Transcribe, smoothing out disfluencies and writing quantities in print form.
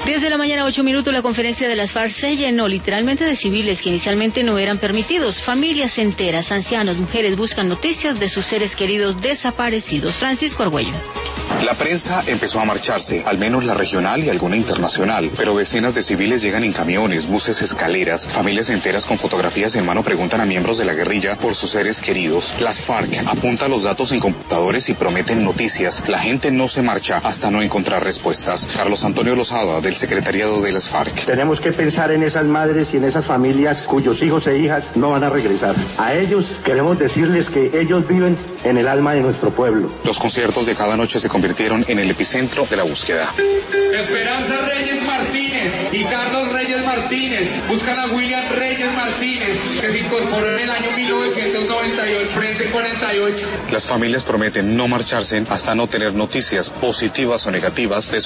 10 de la mañana, 8 minutos, la conferencia de las FARC se llenó literalmente de civiles que inicialmente no eran permitidos. Familias enteras, ancianos, mujeres buscan noticias de sus seres queridos desaparecidos. Francisco Argüello. La prensa empezó a marcharse, al menos la regional y alguna internacional, pero decenas de civiles llegan en camiones, buses, escaleras. Familias enteras con fotografías en mano preguntan a miembros de la guerrilla por sus seres queridos. Las FARC apuntan los datos en computadores y prometen noticias. La gente no se marcha hasta no encontrar respuestas. Carlos Antonio Lozada, del secretariado de las FARC. Tenemos que pensar en esas madres y en esas familias cuyos hijos e hijas no van a regresar. A ellos queremos decirles que ellos viven en el alma de nuestro pueblo. Los conciertos de cada noche se convirtieron en el epicentro de la búsqueda. Esperanza Reyes Martínez y Carlos Reyes Martínez buscan a William Reyes Martínez, que se incorporó en el año 1998, frente 48. Las familias prometen no marcharse hasta no tener noticias positivas o negativas de